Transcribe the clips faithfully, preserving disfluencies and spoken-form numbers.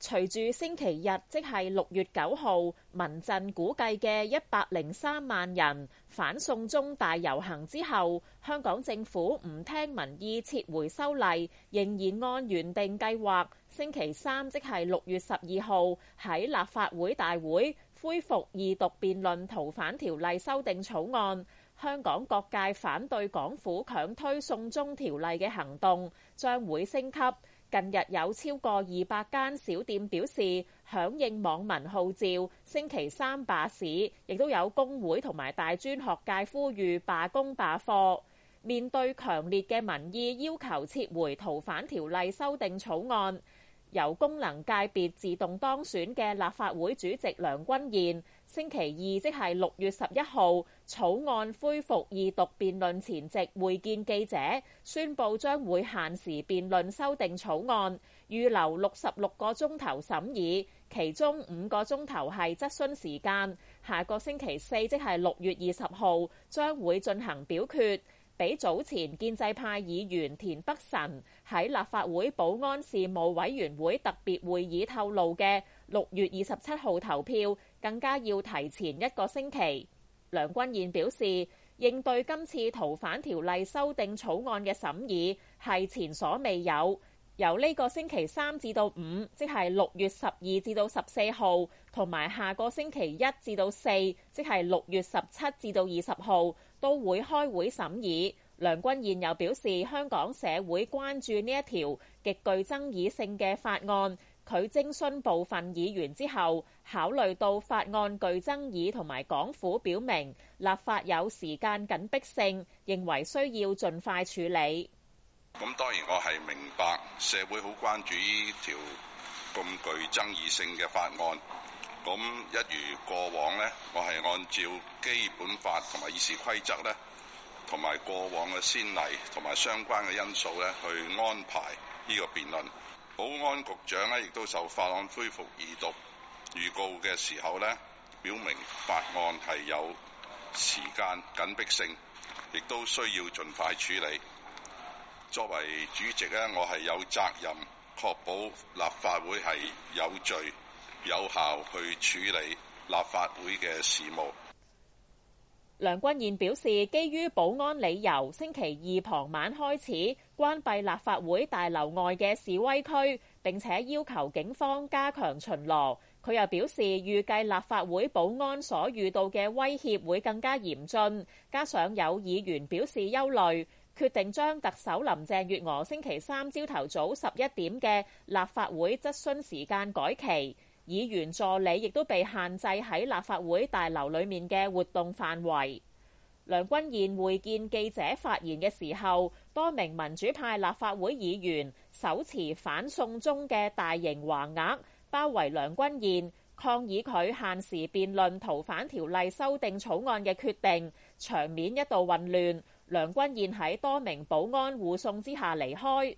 隨住星期日即係六月九號，民陣估計嘅一百零三萬人反送中大遊行之後，香港政府唔聽民意撤回修例，仍然按原定計劃，星期三即係六月十二號喺立法會大會恢復二讀辯論逃犯條例修訂草案。香港各界反對港府強推送中條例嘅行動將會升級。近日有超過二百間小店表示響應網民號召，星期三罷市，亦都有工會同埋大專學界呼籲罷工罷課。面對強烈嘅民意要求撤回逃犯條例修訂草案，由功能界別自動當選嘅立法會主席梁君彥，星期二即係六月十一號草案恢復二讀辯論前夕會見記者，宣布將會限時辯論修訂草案，預留六十六個鐘頭審議，其中五個鐘頭係質詢時間。下個星期四即係六月二十號將會進行表決。比早前建制派議員田北辰喺立法會保安事務委員會特別會議透露嘅六月二十七號投票更加要提前一個星期。梁君彥表示，應對今次逃犯條例修訂草案嘅審議係前所未有，由呢個星期三至到五，即係六月十二至到十四號，同埋下個星期一至到四，即係六月十七至到二十號，都會開會審議。梁君彥又表示，香港社會關注呢一條極具爭議性嘅法案。佢徵詢部分議員之後，考慮到法案具爭議同埋港府表明立法有時間緊迫性，認為需要盡快處理。 咁當然我係明白社會好關注呢條咁具爭議性嘅法案。咁一如過往呢，我係按照基本法同埋議事規則呢，同埋過往嘅先例同埋相關嘅因素呢，去安排呢個辯論。保安局長呢亦都就法案恢復二讀預告嘅時候呢，表明法案係有時間緊迫性，亦都需要盡快處理。作為主席呢，我係有責任確保立法會係有序有效去處理立法會嘅事務。 梁君彥表示，基於保安理由，星期二傍晚開始關閉立法會大樓外嘅示威區，並且要求警方加強巡邏。佢又表示，預計立法會保安所遇到嘅威脅會更加嚴峻，加上有議員表示憂慮，決定將特首林鄭月娥星期三朝頭早十一點嘅立法會質詢時間改期。議員助理亦都被限制喺立法會大樓裡面嘅活動範圍。梁君彥會見記者發言嘅時候，多名民主派立法會議員手持反送中嘅大型橫額包圍梁君彥，抗議佢限時辯論逃犯條例修訂草案嘅決定，場面一度混亂。梁君彥喺多名保安護送之下離開。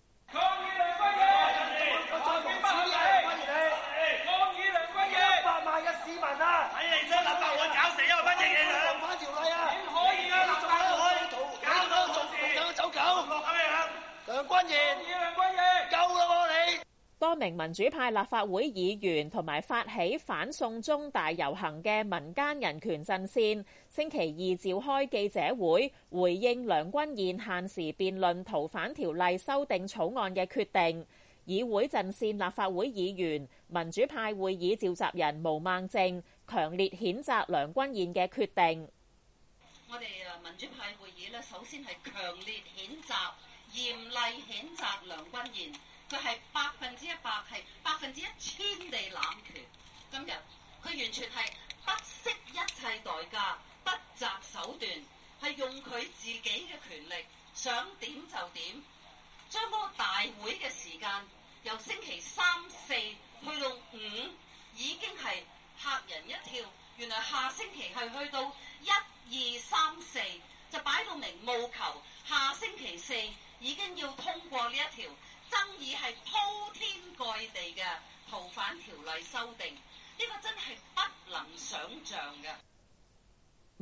多名民主派立法會議員同埋發起反送中大遊行嘅民間人權陣線，星期二召開記者會，回應梁君彥限時辯論逃犯條例修訂草案嘅決定。議會陣線立法會議員、民主派會議召集人毛孟靜強烈譴責梁君彥嘅決定。 我哋民主派會議咧，首先係強烈譴責、嚴厲譴責梁君彥。佢係百分之一百，係百分之一千地濫權。今日佢完全係不惜一切代價，不擇手段，係用佢自己嘅權力，想點就點，將嗰個大會嘅時間由星期三四去到五，已經係嚇人一跳。原來下星期係去到一二三四，就擺到明務求下星期四已經要通過呢一條爭議係鋪天蓋地嘅逃犯條例修訂，呢個真係不能想像嘅。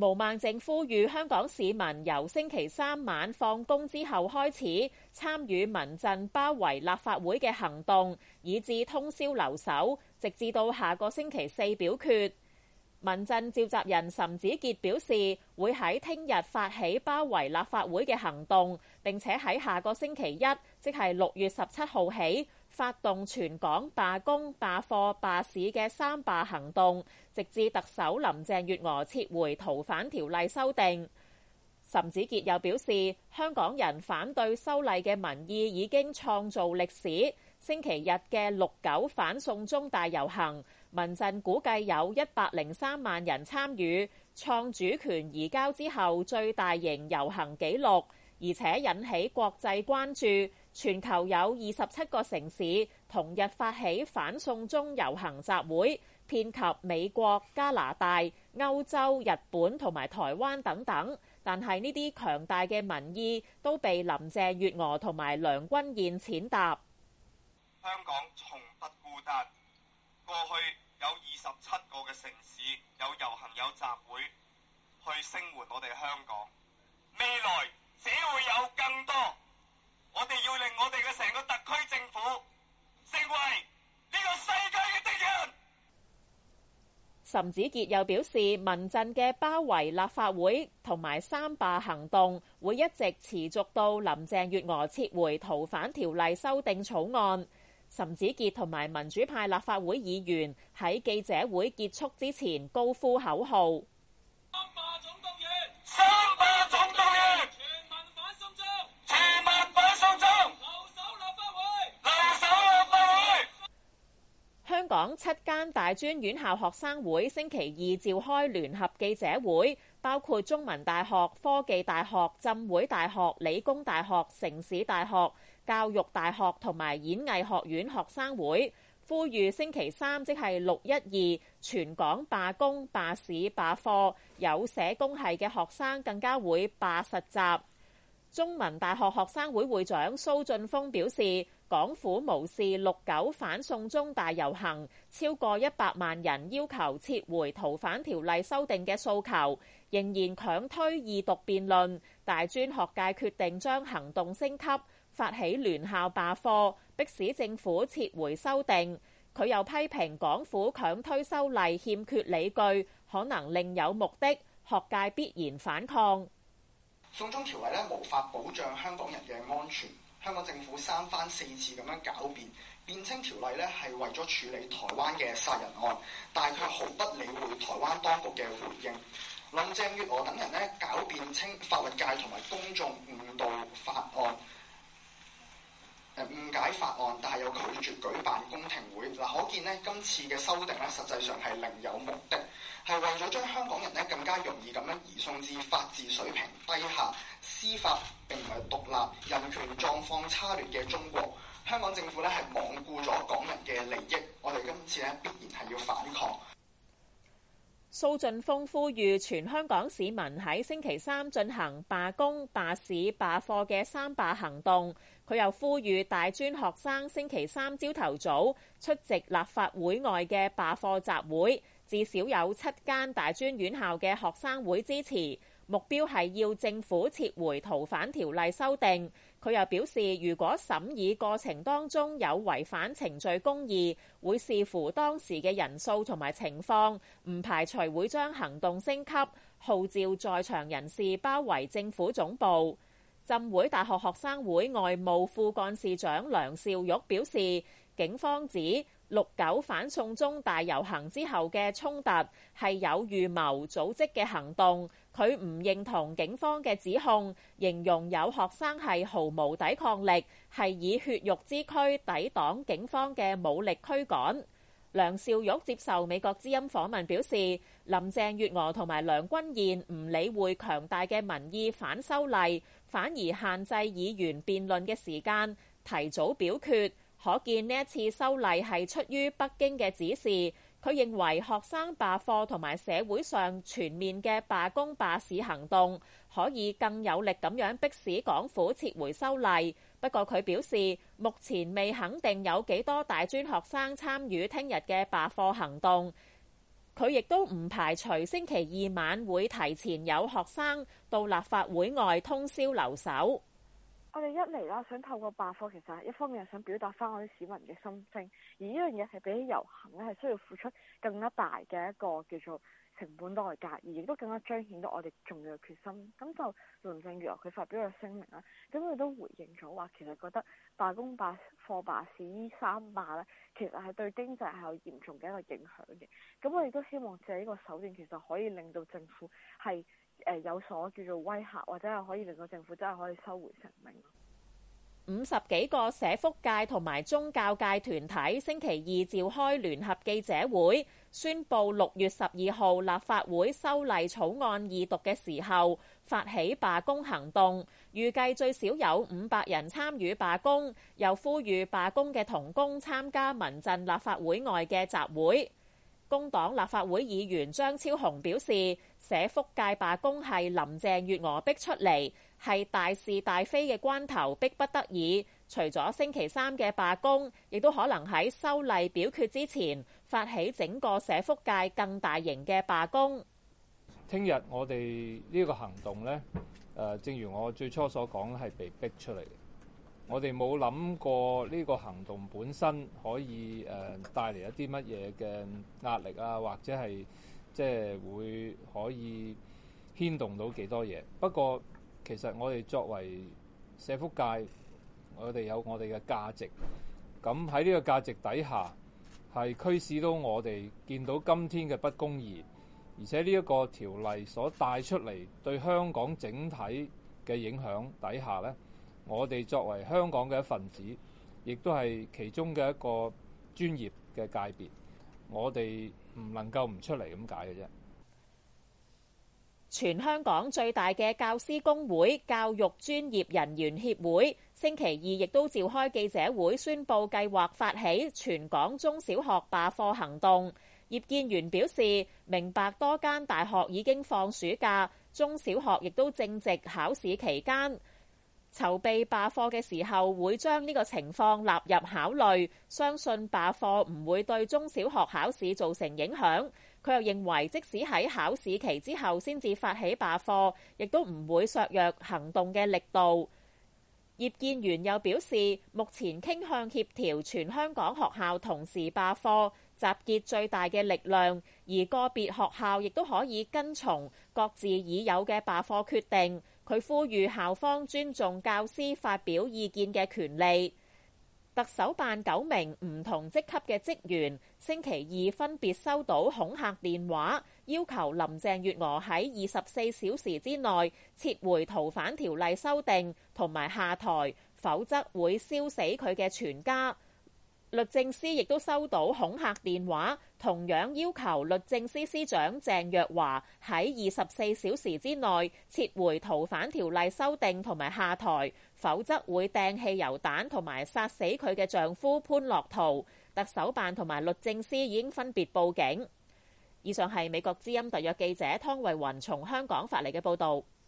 毛孟靜呼籲香港市民由星期三晚放工之後開始參與民陣包圍立法會嘅行動，以至通宵留守，直至到下個星期四表決。民陣召集人岑子傑表示，會喺聽日發起包圍立法會嘅行動，並且喺下個星期一，即係六月十七號起，發動全港罷工、罷課、罷市嘅三罷行動，直至特首林鄭月娥撤回逃犯條例修訂。岑子傑又表示，香港人反對修例嘅民意已經創造歷史。星期日嘅六九反送中大遊行，民陣估計有一百零三萬人參與，創主權移交之後最大型遊行紀錄，而且引起國際關注。全球有二十七個城市同日發起反送中遊行集會，遍及美國、加拿大、歐洲、日本同埋台灣等等。但係呢啲強大嘅民意都被林鄭月娥同埋梁君彥踐踏。 香港從不孤單，過去有二十七個嘅城市有遊行有集會去聲援我哋香港，未來只會有更多。我哋要令我哋嘅成個特區政府成為呢個世界嘅敵人。 岑子傑又表示，民陣嘅包圍立法會同埋三罷行動會一直持續到林鄭月娥撤回逃犯條例修訂草案。岑子傑同埋民主派立法會議員喺記者會結束之前高呼口號： 三罷總動員，三罷總動員，全民反送中，全民反送中，留守立法會，留守立法會。 香港七間大專院校學生會星期二召開聯合記者會，包括中文大學、科技大學、浸會大學、理工大學、城市大學、教育大學同埋演藝學院學生會，呼籲星期三即係六一二全港罷工、罷市、罷課，有社工系嘅學生更加會罷實習。中文大學學生會會長蘇俊峰表示，港府無視六九反送中大遊行，超過一百萬人要求撤回逃犯條例修訂嘅訴求，仍然強推二讀辯論。大專學界決定將行動升級，發起聯校罷課，迫使政府撤回修訂。佢又批評港府強推修例欠缺理據，可能另有目的，學界必然反抗。 送中條例咧無法保障香港人嘅安全，香港政府三番四次咁樣狡辯，辯稱條例咧係為咗處理台灣嘅殺人案，但係佢毫不理會台灣當局嘅回應。林鄭月娥等人咧狡辯稱法律界同埋公眾誤導法案。誒誤解法案，但係又拒絕舉辦公聽會。嗱，可見呢今次嘅修訂咧，實際上係另有目的，係為咗將香港人咧更加容易咁樣移送至法治水平低下、司法並唔係獨立、人權狀況差劣嘅中國。香港政府咧係罔顧咗港人嘅利益，我哋今次咧必然係要反抗。 蘇俊峰呼籲全香港市民喺星期三進行罷工、罷市、罷課嘅三罷行動。佢又呼籲大專學生星期三朝頭早出席立法會外嘅罷課集會，至少有七間大專院校嘅學生會支持，目標係要政府撤回逃犯條例修訂。佢又表示，如果審議過程當中有違反程序公義，會視乎當時嘅人數同埋情況，唔排除會將行動升級，號召在場人士包圍政府總部。浸會大學學生會外務副幹事長梁兆玉表示，警方指六九反送中大遊行之後嘅衝突係有預謀組織嘅行動，佢唔認同警方嘅指控，形容有學生係毫無抵抗力，係以血肉之軀抵擋警方嘅武力驅趕。梁兆玉接受美國之音訪問表示，林鄭月娥同埋梁君彥唔理會強大嘅民意反修例，反而限制議員辯論嘅時間，提早表決。可見呢一次修例係出於北京嘅指示。佢認為學生罷課同埋社會上全面嘅罷工罷市行動可以更有力咁樣迫使港府撤回修例。不過佢表示，目前未肯定有幾多大專學生參與聽日嘅罷課行動。 佢亦都唔排除星期二晚會提前有學生到立法會外通宵留守。 我哋一嚟啦，想透過罷課，其實係一方面係想表達翻我哋市民嘅心聲，而呢樣嘢係比起遊行咧，係需要付出更加大嘅一個叫做成本代價，而亦都更加彰顯到我哋重要嘅決心。咁就林鄭月娥佢發表嘅聲明啦，咁佢都回應咗話，其實覺得罷工、罷課、罷市呢三罷咧，其實係對經濟係有嚴重嘅一個影響嘅。咁我亦都希望借呢個手段，其實可以令到政府係誒有所叫做威嚇，或者係可以令到政府真係可以收回成命。 五十幾個社福界同埋宗教界團體星期二召開聯合記者會，宣布六月十二號立法會修例草案二讀嘅時候發起罷工行動，預計最少有五百人參與罷工，又呼籲罷工嘅同工參加民陣立法會外嘅集會。工黨立法會議員張超雄表示，社福界罷工係林鄭月娥逼出嚟，係大是大非嘅關頭，逼不得已。除咗星期三嘅罷工，亦都可能喺修例表決之前發起整個社福界更大型嘅罷工。 聽日我哋呢個行動呢，誒，正如我最初所講，係被逼出嚟。我哋冇諗過呢個行動本身可以誒帶嚟一啲乜嘢嘅壓力啊，或者係即係會可以牽動到幾多嘢。不過其實我哋作為社福界，我哋有我哋嘅價值。咁喺呢個價值底下，係驅使到我哋見到今天嘅不公義，而且呢一個條例所帶出嚟對香港整體嘅影響底下呢，我哋作為香港嘅一份子，亦都係其中嘅一個專業嘅界別，我哋唔能夠唔出嚟咁解嘅啫。 全香港最大嘅教師工會教育專業人員協會星期二亦都召開記者會，宣布計劃發起全港中小學罷課行動。葉建源表示，明白多間大學已經放暑假，中小學亦都正值考試期間，籌備罷課嘅時候會將呢個情況納入考慮，相信罷課唔會對中小學考試造成影響。佢又認為，即使喺考試期之後先至發起罷課，亦都唔會削弱行動嘅力度。葉建源又表示，目前傾向協調全香港學校同時罷課，集結最大嘅力量，而個別學校亦都可以跟從各自已有嘅罷課決定。佢呼籲校方尊重教師發表意見嘅權利。特首辦九名唔同職級嘅職員星期二分別收到恐嚇電話，要求林鄭月娥喺二十四小時之內撤回逃犯條例修訂同埋下台，否則會燒死佢嘅全家。律政司亦都收到恐嚇電話，同樣要求律政司司長鄭若驊喺二十四小時之內撤回逃犯條例修訂同埋下台，否則會掟汽油彈同埋殺死佢嘅丈夫潘樂圖。特首辦同埋律政司已經分別報警。以上係美國之音特約記者湯慧雲從香港發嚟嘅報導。